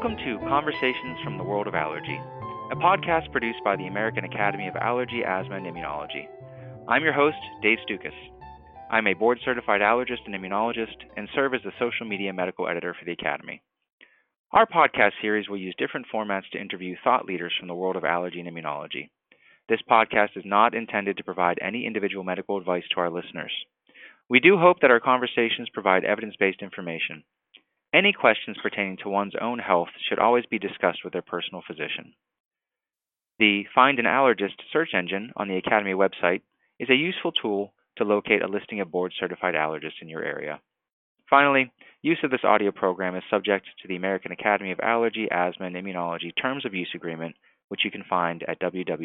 Welcome to Conversations from the World of Allergy, a podcast produced by the American Academy of Allergy, Asthma, and Immunology. I'm your host, Dave Stukas. I'm a board-certified allergist and immunologist and serve as the social media medical editor for the Academy. Our podcast series will use different formats to interview thought leaders from the world of allergy and immunology. This podcast is not intended to provide any individual medical advice to our listeners. We do hope that our conversations provide evidence-based information. Any questions pertaining to one's own health should always be discussed with their personal physician. The Find an Allergist search engine on the Academy website is a useful tool to locate a listing of board-certified allergists in your area. Finally, use of this audio program is subject to the American Academy of Allergy, Asthma, and Immunology Terms of Use Agreement, which you can find at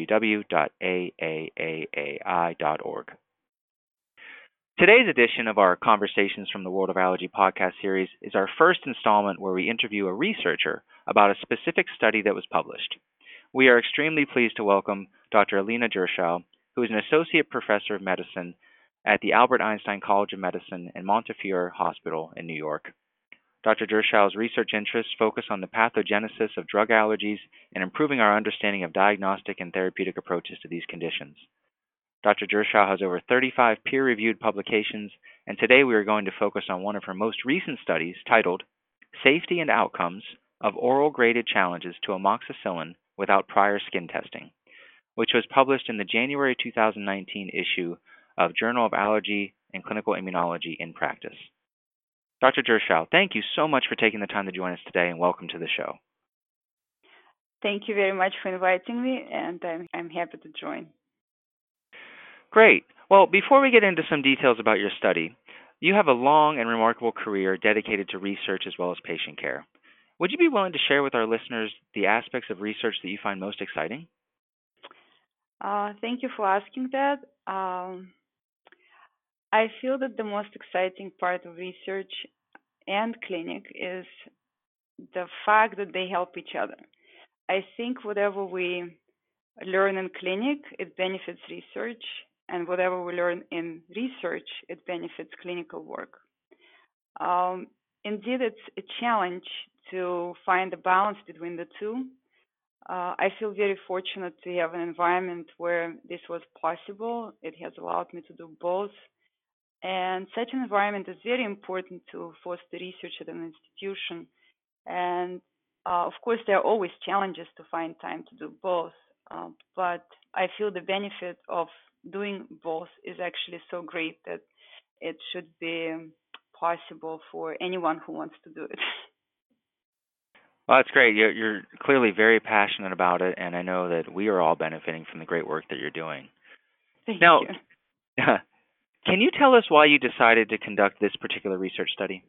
www.aaai.org. Today's edition of our Conversations from the World of Allergy podcast series is our first installment where we interview a researcher about a specific study that was published. We are extremely pleased to welcome Dr. Alina Jerschow, who is an associate professor of medicine at the Albert Einstein College of Medicine and Montefiore Hospital in New York. Dr. Jerschow's research interests focus on the pathogenesis of drug allergies and improving our understanding of diagnostic and therapeutic approaches to these conditions. Dr. Jerschow has over 35 peer-reviewed publications, and today we are going to focus on one of her most recent studies titled Safety and Outcomes of Oral Graded Challenges to Amoxicillin Without Prior Skin Testing, which was published in the January 2019 issue of Journal of Allergy and Clinical Immunology in Practice. Dr. Jerschow, thank you so much for taking the time to join us today, and welcome to the show. Thank you very much for inviting me, and I'm happy to join. Great. Well, before we get into some details about your study, you have a long and remarkable career dedicated to research as well as patient care. Would you be willing to share with our listeners the aspects of research that you find most exciting? Thank you for asking that. I feel that the most exciting part of research and clinic is the fact that they help each other. I think whatever we learn in clinic, it benefits research, and whatever we learn in research, it benefits clinical work. Indeed, it's a challenge to find a balance between the two. I feel very fortunate to have an environment where this was possible. It has allowed me to do both. And such an environment is very important to foster research at an institution. And of course, there are always challenges to find time to do both. But I feel the benefit of doing both is actually so great that it should be possible for anyone who wants to do it. Well, that's great. You're clearly very passionate about it, and I know that we are all benefiting from the great work that you're doing. Thank Now, you. can you tell us why you decided to conduct this particular research study?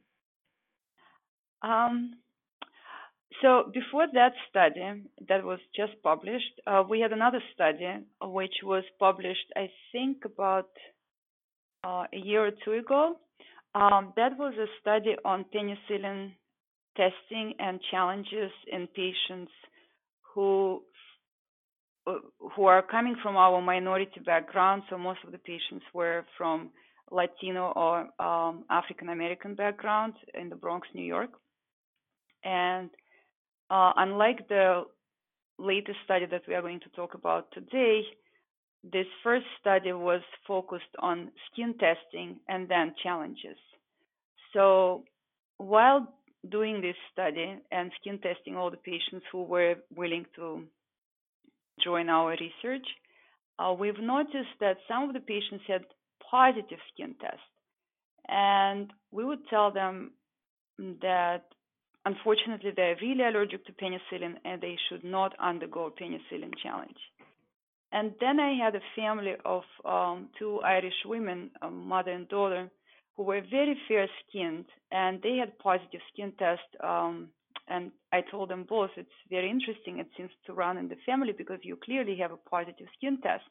So before that study that was just published, we had another study which was published, I think, about a year or two ago. That was a study on penicillin testing and challenges in patients who are coming from our minority background. So most of the patients were from Latino or African American background in the Bronx, New York. And unlike the latest study that we are going to talk about today, this first study was focused on skin testing and then challenges. So while doing this study and skin testing all the patients who were willing to join our research, we've noticed that some of the patients had positive skin tests. And we would tell them that unfortunately they're really allergic to penicillin and they should not undergo a penicillin challenge. And then I had a family of two Irish women, a mother and daughter, who were very fair-skinned, and they had positive skin tests. And I told them both, it's very interesting. It seems to run in the family because you clearly have a positive skin test.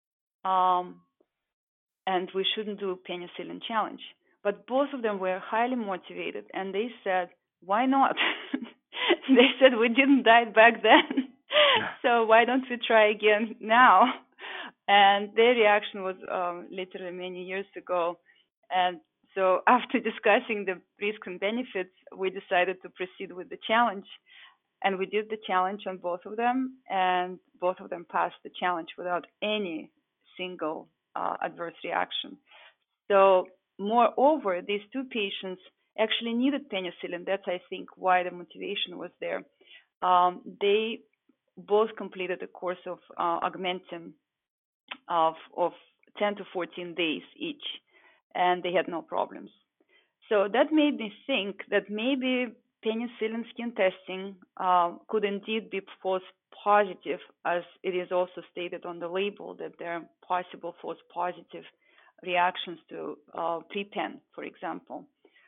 And we shouldn't do a penicillin challenge. But both of them were highly motivated, and they said, why not? They said, we didn't die back then, so why don't we try again now? And their reaction was literally many years ago. And so after discussing the risks and benefits, we decided to proceed with the challenge. and we did the challenge on both of them, and both of them passed the challenge without any single adverse reaction. So, moreover, these two patients actually needed penicillin. That's, I think, why the motivation was there. They both completed a course of augmentin of 10 to 14 days each, and they had no problems. So that made me think that maybe penicillin skin testing could indeed be false positive, as it is also stated on the label that there are possible false positive reactions to PrePen, for example.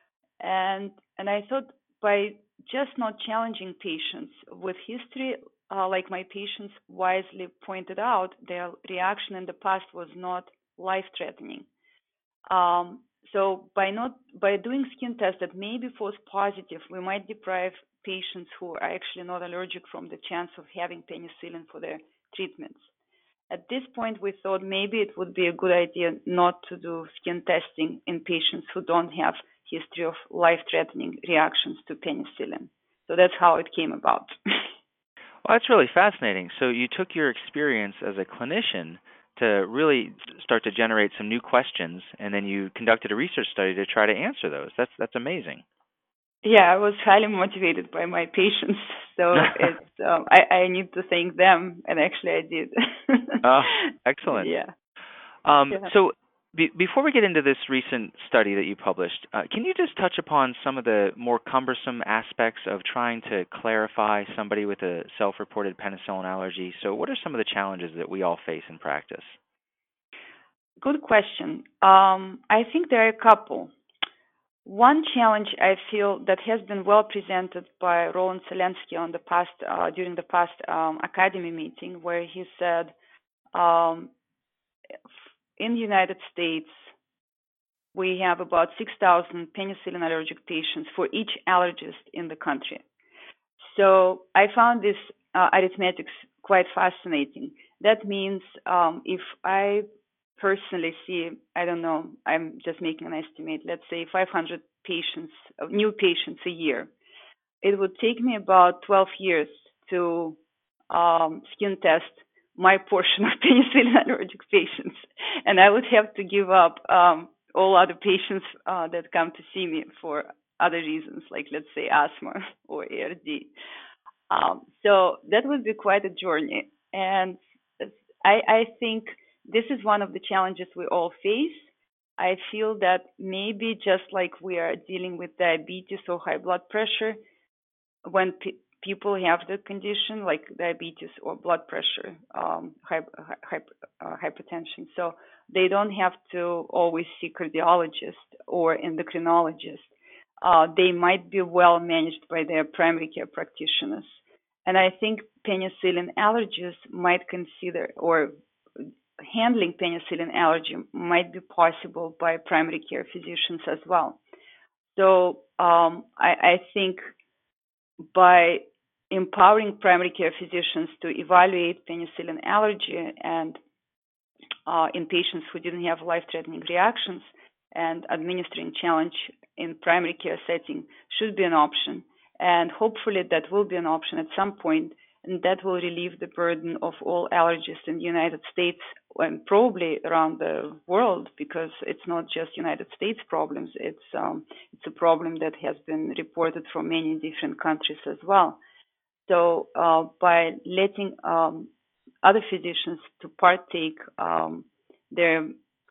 And I thought by just not challenging patients with history, like my patients wisely pointed out, their reaction in the past was not life-threatening. Um, so by doing skin tests that may be false positive, we might deprive patients who are actually not allergic from the chance of having penicillin for their treatments. At this point, we thought maybe it would be a good idea not to do skin testing in patients who don't have history of life-threatening reactions to penicillin. So that's how it came about. Well, that's really fascinating. So you took your experience as a clinician to really start to generate some new questions, and then you conducted a research study to try to answer those. That's amazing. Yeah, I was highly motivated by my patients, so it's I need to thank them, and actually I did. Oh, excellent. Yeah, yeah. So before we get into this recent study that you published, can you just touch upon some of the more cumbersome aspects of trying to clarify somebody with a self-reported penicillin allergy? So what are some of the challenges that we all face in practice? Good question. I think there are a couple. One challenge I feel that has been well presented by Roland Zelensky on the past during the past Academy meeting, where he said, um, in the United States, we have about 6,000 penicillin allergic patients for each allergist in the country. So I found this arithmetics quite fascinating. That means if I personally see, I don't know, I'm just making an estimate, let's say 500 patients, new patients a year, it would take me about 12 years to skin test my portion of penicillin allergic patients. And I would have to give up all other patients that come to see me for other reasons, like let's say asthma or ARD. So that would be quite a journey. And I think this is one of the challenges we all face. I feel that maybe just like we are dealing with diabetes or high blood pressure, when people have the condition like diabetes or blood pressure, hypertension, so they don't have to always see cardiologist or endocrinologist. They might be well managed by their primary care practitioners. And I think penicillin allergists might consider, or handling penicillin allergy might be possible by primary care physicians as well. So I think by empowering primary care physicians to evaluate penicillin allergy and in patients who didn't have life-threatening reactions, and administering challenge in primary care setting should be an option. And hopefully that will be an option at some point, and that will relieve the burden of all allergists in the United States and probably around the world, because it's not just United States problems. It's a problem that has been reported from many different countries as well. So by letting other physicians to partake their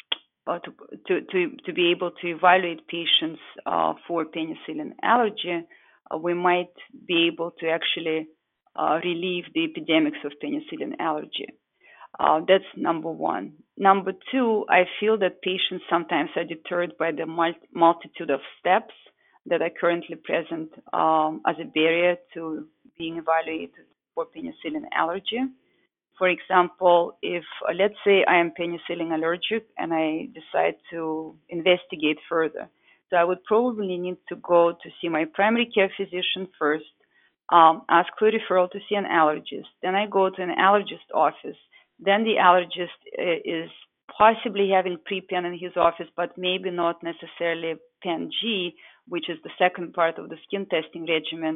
to be able to evaluate patients for penicillin allergy, we might be able to actually relieve the epidemics of penicillin allergy. That's number one. Number two, I feel that patients sometimes are deterred by the multitude of steps that are currently present as a barrier to being evaluated for penicillin allergy. For example, if let's say I am penicillin allergic and I decide to investigate further, so I would probably need to go to see my primary care physician first, ask for a referral to see an allergist. Then I go to an allergist office. Then the allergist is possibly having PrePen in his office, but maybe not necessarily Pen G, which is the second part of the skin testing regimen.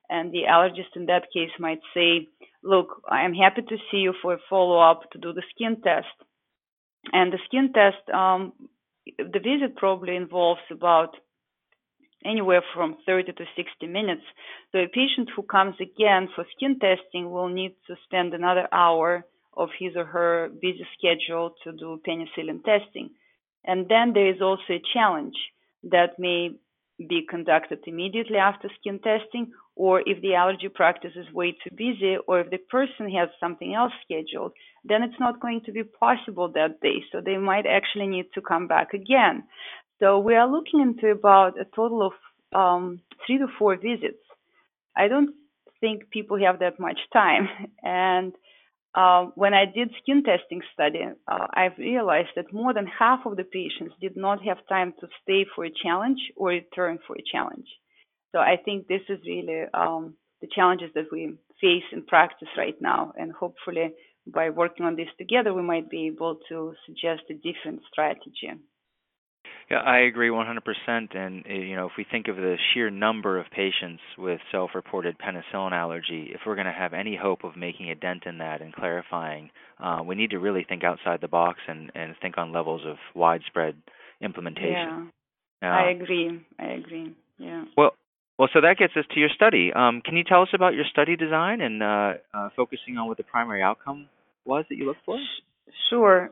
And the allergist in that case might say, look, I'm happy to see you for a follow-up to do the skin test. And the skin test, the visit probably involves about anywhere from 30 to 60 minutes. So a patient who comes again for skin testing will need to spend another hour of his or her busy schedule to do penicillin testing. And then there is also a challenge that may be conducted immediately after skin testing, or if the allergy practice is way too busy, or if the person has something else scheduled, then it's not going to be possible that day. So they might actually need to come back again. So we are looking into about a total of 3 to 4 visits. I don't think people have that much time. And when I did skin testing study, I've realized that more than half of the patients did not have time to stay for a challenge or return for a challenge. So I think this is really the challenges that we face in practice right now. And hopefully by working on this together, we might be able to suggest a different strategy. Yeah, I agree 100%. And if we think of the sheer number of patients with self-reported penicillin allergy, if we're going to have any hope of making a dent in that and clarifying, we need to really think outside the box and think on levels of widespread implementation. Yeah, I agree. Yeah. Well, so that gets us to your study. Can you tell us about your study design and focusing on what the primary outcome was that you looked for? Sure.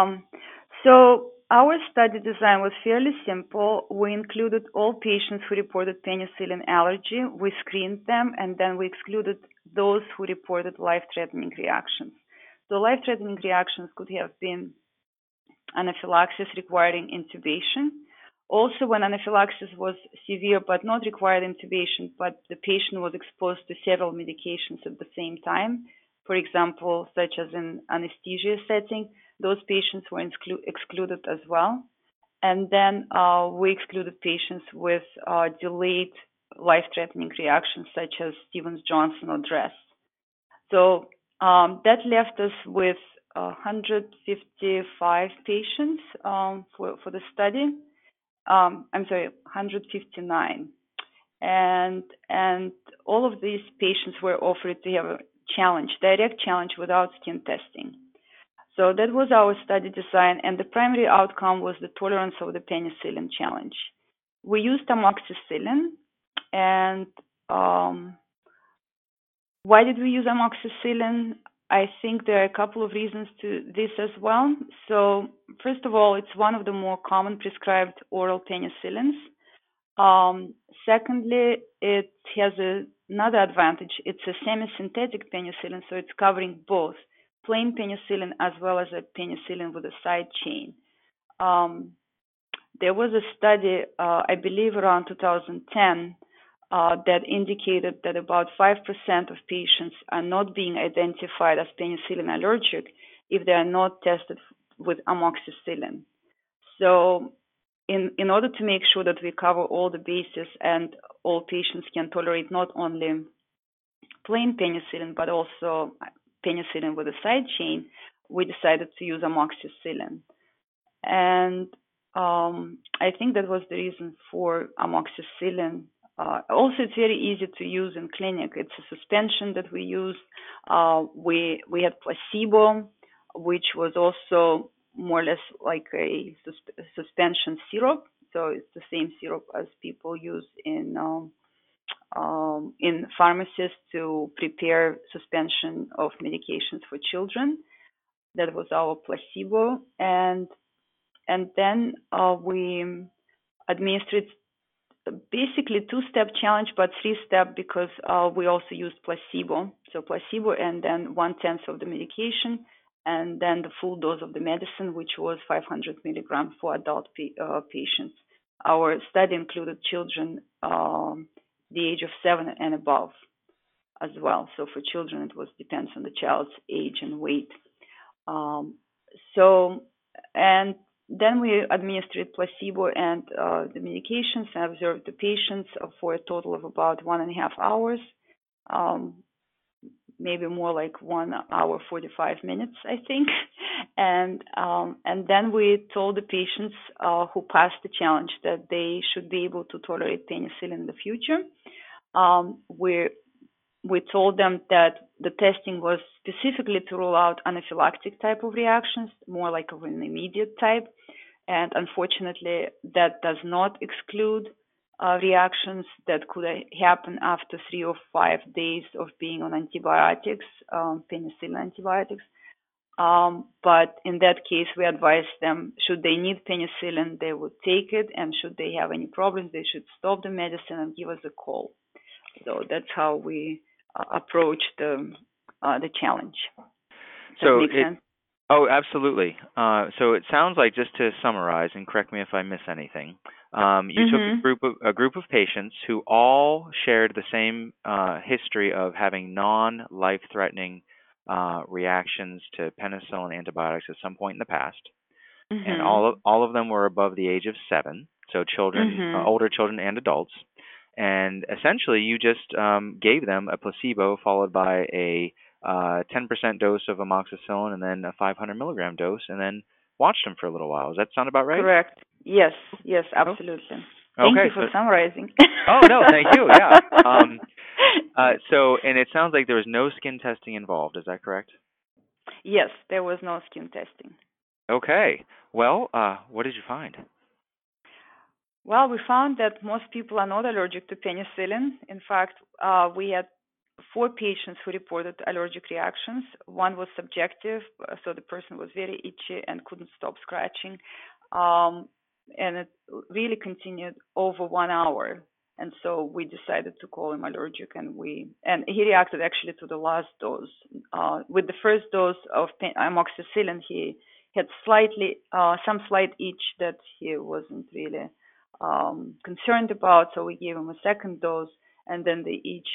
So our study design was fairly simple. We included all patients who reported penicillin allergy. We screened them, and then we excluded those who reported life-threatening reactions. So life-threatening reactions could have been anaphylaxis requiring intubation. Also, when anaphylaxis was severe but not required intubation, but the patient was exposed to several medications at the same time, for example, such as in anesthesia setting, those patients were excluded as well. And then we excluded patients with delayed life-threatening reactions such as Stevens-Johnson or DRESS. So that left us with 155 patients for the study. I'm sorry, 159. And all of these patients were offered to have a challenge, direct challenge without skin testing. So that was our study design, and the primary outcome was the tolerance of the penicillin challenge. We used amoxicillin, and why did we use amoxicillin? I think there are a couple of reasons to this as well. So first of all, it's one of the more common prescribed oral penicillins. Secondly, it has another advantage. It's a semi-synthetic penicillin, so it's covering both plain penicillin as well as a penicillin with a side chain. There was a study, I believe around 2010, that indicated that about 5% of patients are not being identified as penicillin allergic if they are not tested with amoxicillin. So in order to make sure that we cover all the bases and all patients can tolerate not only plain penicillin but also penicillin with a side chain, we decided to use amoxicillin. And I think that was the reason for amoxicillin. Also, it's very easy to use in clinic. It's a suspension that we use. We had placebo, which was also more or less like a suspension syrup. So it's the same syrup as people use in pharmacies to prepare suspension of medications for children. That was our placebo, and then we administered basically 2-step challenge, but 3-step because we also used placebo. So placebo and then 1/10 of the medication, and then the full dose of the medicine, which was 500 milligrams for adult patients. Our study included children the age of 7 and above as well. So for children, it depends on the child's age and weight. And then we administered placebo and the medications and observed the patients for a total of about 1.5 hours, maybe more like 1 hour 45 minutes, I think. And then we told the patients who passed the challenge that they should be able to tolerate penicillin in the future. We we told them that the testing was specifically to rule out anaphylactic type of reactions, more like of an immediate type. And unfortunately, that does not exclude reactions that could happen after 3 or 5 days of being on antibiotics, penicillin antibiotics. But in that case, we advise them, should they need penicillin, they would take it, and should they have any problems, they should stop the medicine and give us a call. So that's how we approach the challenge. Does that make sense? Oh, absolutely. So it sounds like, just to summarize, and correct me if I miss anything, you took a group of patients who all shared the same history of having non-life-threatening reactions to penicillin antibiotics at some point in the past, and all of them were above the age of 7, so children, older children and adults. And essentially, you just gave them a placebo followed by a 10% dose of amoxicillin and then a 500 milligram dose, and then watched them for a little while. Does that sound about right? Correct. Yes, absolutely. Oh. Thank you for summarizing. Oh, no, thank you. Yeah. And it sounds like there was no skin testing involved. Is that correct? Yes, there was no skin testing. Okay. Well, what did you find? Well, we found that most people are not allergic to penicillin. In fact, we had 4 patients who reported allergic reactions. One was subjective, so the person was very itchy and couldn't stop scratching. And it really continued over 1 hour. And so we decided to call him allergic, and he reacted actually to the last dose. With the first dose of amoxicillin, he had some slight itch that he wasn't really concerned about, so we gave him a second dose, and then the itch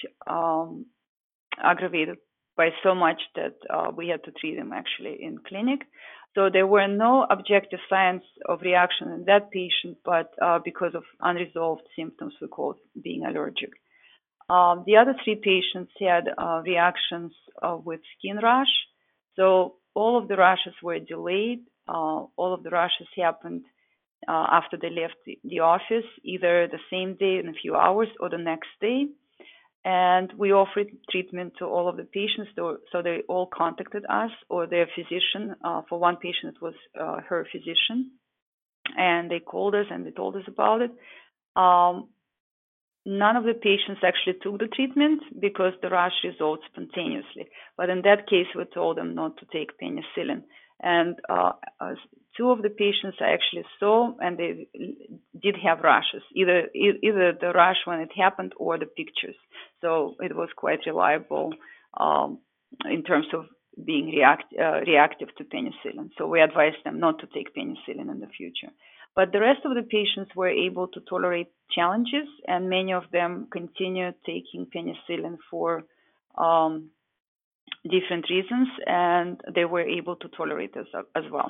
aggravated by so much that we had to treat him actually in clinic. So there were no objective signs of reaction in that patient, but because of unresolved symptoms, we called being allergic. The other 3 patients had reactions with skin rash. So all of the rashes were delayed. All of the rashes happened after they left the office, either the same day in a few hours or the next day. And we offered treatment to all of the patients, so they all contacted us or their physician. For one patient, it was her physician, and they called us and they told us about it. None of the patients actually took the treatment because the rash resolved spontaneously. But in that case, we told them not to take penicillin. And 2 of the patients I actually saw, and they did have rashes, either the rash when it happened or the pictures. So it was quite reliable in terms of being reactive to penicillin. So we advised them not to take penicillin in the future. But the rest of the patients were able to tolerate challenges, and many of them continued taking penicillin for different reasons, and they were able to tolerate it as well.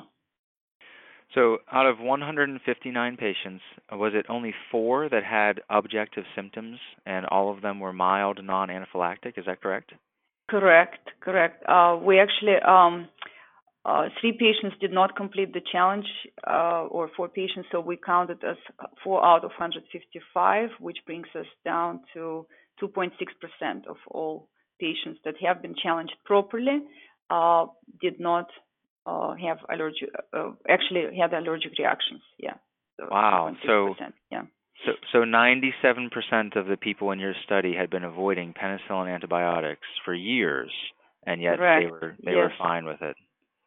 So out of 159 patients, was it only 4 that had objective symptoms, and all of them were mild, non-anaphylactic? Is that correct? Correct. We actually, 3 patients did not complete the challenge, or 4 patients, so we counted as 4 out of 155, which brings us down to 2.6% of all patients that have been challenged properly did not have actually had allergic reactions. Yeah. So wow. 2.6%, yeah. So 97% of the people in your study had been avoiding penicillin antibiotics for years, and yet they were fine with it.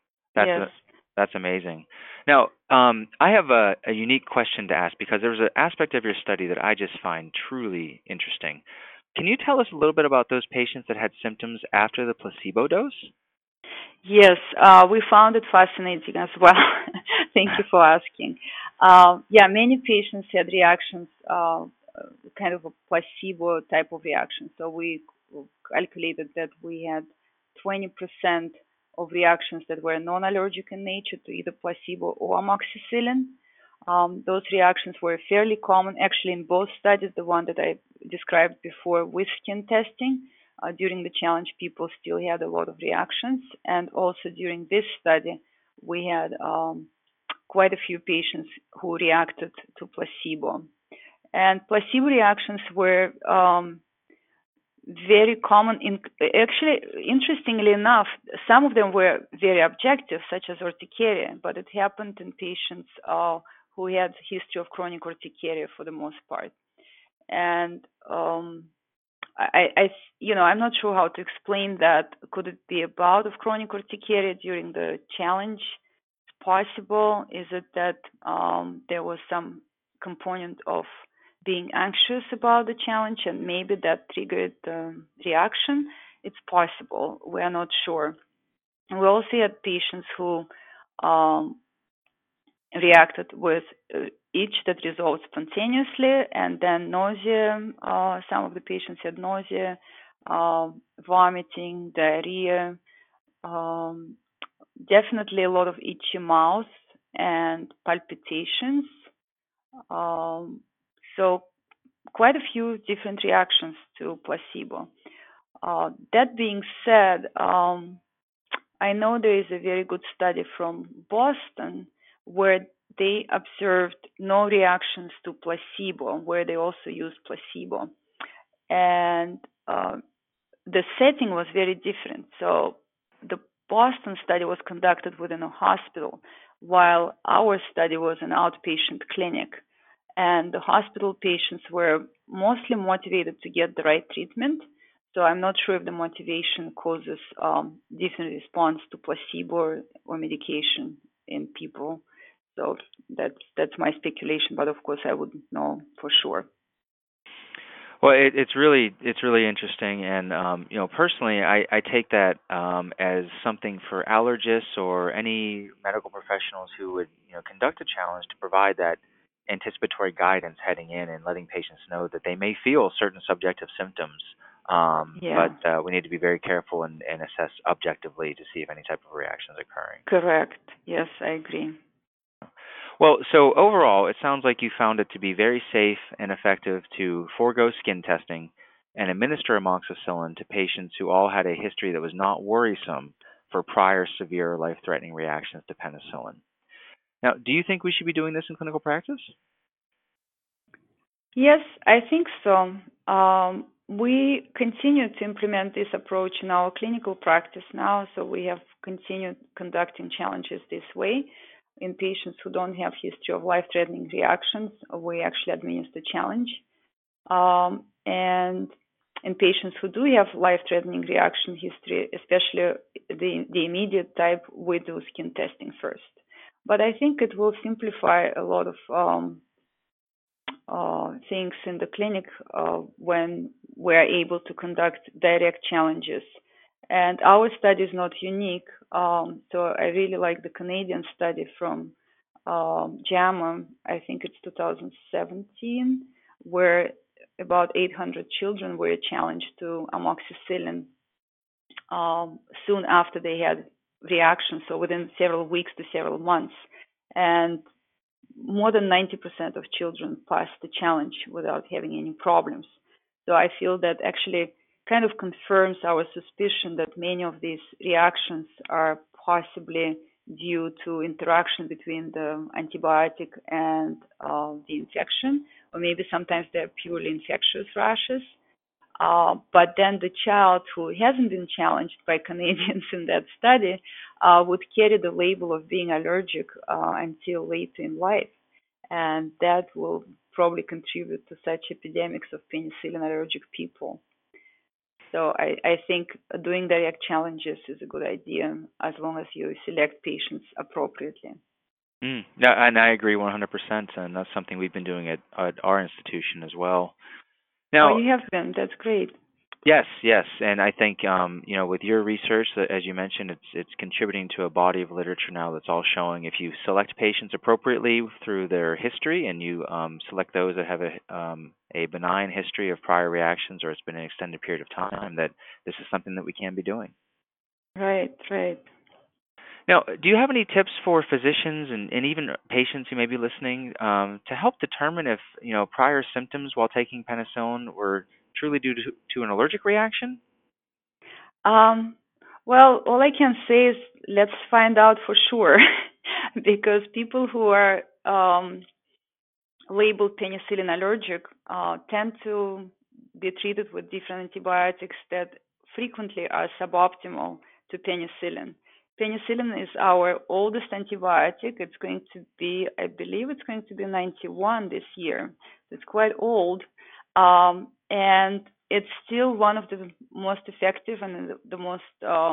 That's amazing. Now, I have a unique question to ask, because there's an aspect of your study that I just find truly interesting. Can you tell us a little bit about those patients that had symptoms after the placebo dose? Yes, we found it fascinating as well. Thank you for asking. Many patients had reactions, kind of a placebo type of reaction. So we calculated that we had 20% of reactions that were non-allergic in nature to either placebo or amoxicillin. Those reactions were fairly common, actually, in both studies. The one that I described before with skin testing, during the challenge, people still had a lot of reactions. And also during this study, we had quite a few patients who reacted to placebo. And placebo reactions were very common. Actually, interestingly enough, some of them were very objective, such as urticaria, but it happened in patients who had history of chronic urticaria for the most part. And I'm not sure how to explain that. Could it be a bout of chronic urticaria during the challenge? It's possible. Is it that there was some component of being anxious about the challenge and maybe that triggered the reaction? It's possible. We are not sure. And we also had patients who um, reacted with itch that resolved spontaneously, and then nausea. Some of the patients had nausea, vomiting, diarrhea, um, definitely a lot of itchy mouth and palpitations. Um, so quite a few different reactions to placebo. That being said, I know there is a very good study from Boston where they observed no reactions to placebo, where they also used placebo. And the setting was very different. So the Boston study was conducted within a hospital, while our study was an outpatient clinic. And the hospital patients were mostly motivated to get the right treatment. So I'm not sure if the motivation causes different response to placebo or medication in people. So that's my speculation, but of course I wouldn't know for sure. Well, it's really interesting, and personally, I take that as something for allergists or any medical professionals who would conduct a challenge to provide that anticipatory guidance heading in and letting patients know that they may feel certain subjective symptoms, Yeah, but we need to be very careful and assess objectively to see if any type of reaction is occurring. correct. Yes, I agree. Well, so overall, it sounds like you found it to be very safe and effective to forego skin testing and administer amoxicillin to patients who all had a history that was not worrisome for prior severe life-threatening reactions to penicillin. Now, do you think we should be doing this in clinical practice? Yes, I think so. We continue to implement this approach in our clinical practice now, so we have continued conducting challenges this way. In patients who don't have history of life-threatening reactions, we actually administer challenge. And in patients who do have life-threatening reaction history, especially the immediate type, we do skin testing first. But I think it will simplify a lot of things in the clinic when we're able to conduct direct challenges. And our study is not unique. So I really like the Canadian study from JAMA, I think it's 2017, where about 800 children were challenged to amoxicillin soon after they had reactions, so within several weeks to several months. And more than 90% of children pass the challenge without having any problems. So I feel that actually kind of confirms our suspicion that many of these reactions are possibly due to interaction between the antibiotic and the infection, or maybe sometimes they're purely infectious rashes. But then the child who hasn't been challenged by Canadians in that study would carry the label of being allergic until later in life. And that will probably contribute to such epidemics of penicillin allergic people. So I think doing direct challenges is a good idea as long as you select patients appropriately. Yeah, and I agree 100%, and that's something we've been doing at our institution as well. Oh, Now, you have been. That's great. yes, yes, and I think with your research, as you mentioned, it's contributing to a body of literature now that's all showing if you select patients appropriately through their history, and you select those that have a benign history of prior reactions, or it's been an extended period of time, that this is something that we can be doing. Right, right. Now, do you have any tips for physicians and even patients who may be listening to help determine if prior symptoms while taking penicillin were truly due to an allergic reaction? Um, well, all I can say is let's find out for sure, because people who are labeled penicillin allergic tend to be treated with different antibiotics that frequently are suboptimal to penicillin. Penicillin is our oldest antibiotic. It's going to be, I believe it's going to be 91 this year. It's quite old. And it's still one of the most effective and the most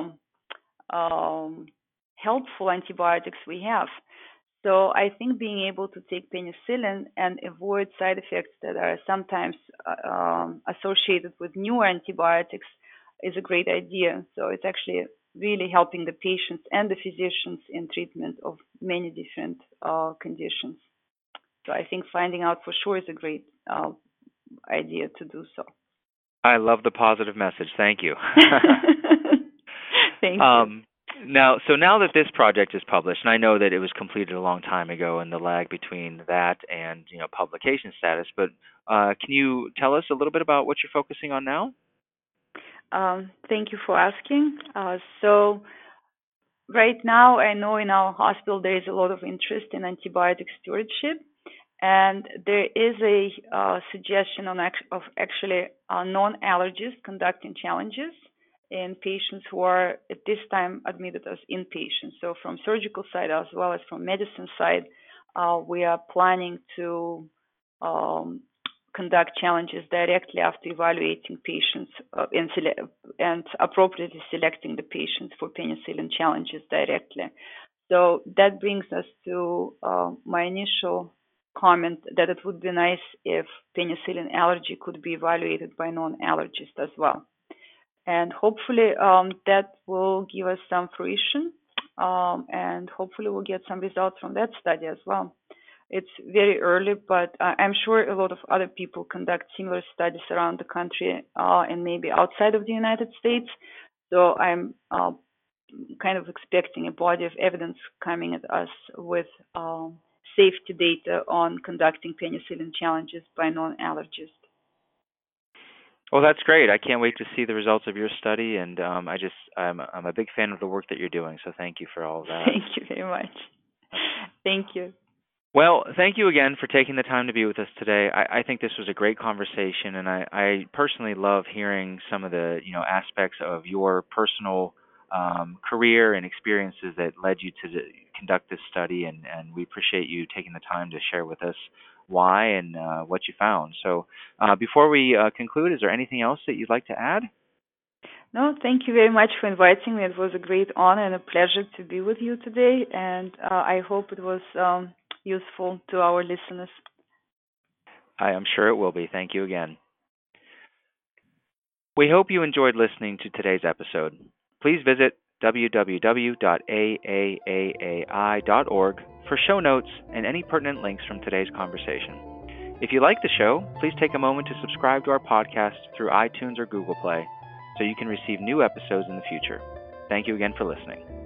helpful antibiotics we have. So I think being able to take penicillin and avoid side effects that are sometimes associated with newer antibiotics is a great idea. So it's actually really helping the patients and the physicians in treatment of many different conditions. So I think finding out for sure is a great idea to do so. I love the positive message. Thank you. Thank you. Now that this project is published, and I know that it was completed a long time ago, and the lag between that and publication status, but can you tell us a little bit about what you're focusing on now? Thank you for asking. So right now, I know in our hospital there is a lot of interest in antibiotic stewardship, and there is a suggestion of actually non-allergists conducting challenges in patients who are at this time admitted as inpatients. So from surgical side as well as from medicine side, we are planning to conduct challenges directly after evaluating patients and appropriately selecting the patients for penicillin challenges directly. So that brings us to my initial comment that it would be nice if penicillin allergy could be evaluated by non-allergists as well. And hopefully that will give us some fruition, and hopefully we'll get some results from that study as well. It's very early, but I'm sure a lot of other people conduct similar studies around the country and maybe outside of the United States. So I'm kind of expecting a body of evidence coming at us with safety data on conducting penicillin challenges by non-allergists. Well, that's great. I can't wait to see the results of your study, and I'm a big fan of the work that you're doing. So thank you for all of that. Thank you very much. Thank you. Well, thank you again for taking the time to be with us today. I think this was a great conversation, and I personally love hearing some of the aspects of your personal career and experiences that led you to conduct this study, and we appreciate you taking the time to share with us why and what you found. So before we conclude, is there anything else that you'd like to add? No, thank you very much for inviting me. It was a great honor and a pleasure to be with you today, and I hope it was useful to our listeners. I am sure it will be. Thank you again. We hope you enjoyed listening to today's episode. Please visit www.aaai.org for show notes and any pertinent links from today's conversation. If you like the show, please take a moment to subscribe to our podcast through iTunes or Google Play so you can receive new episodes in the future. Thank you again for listening.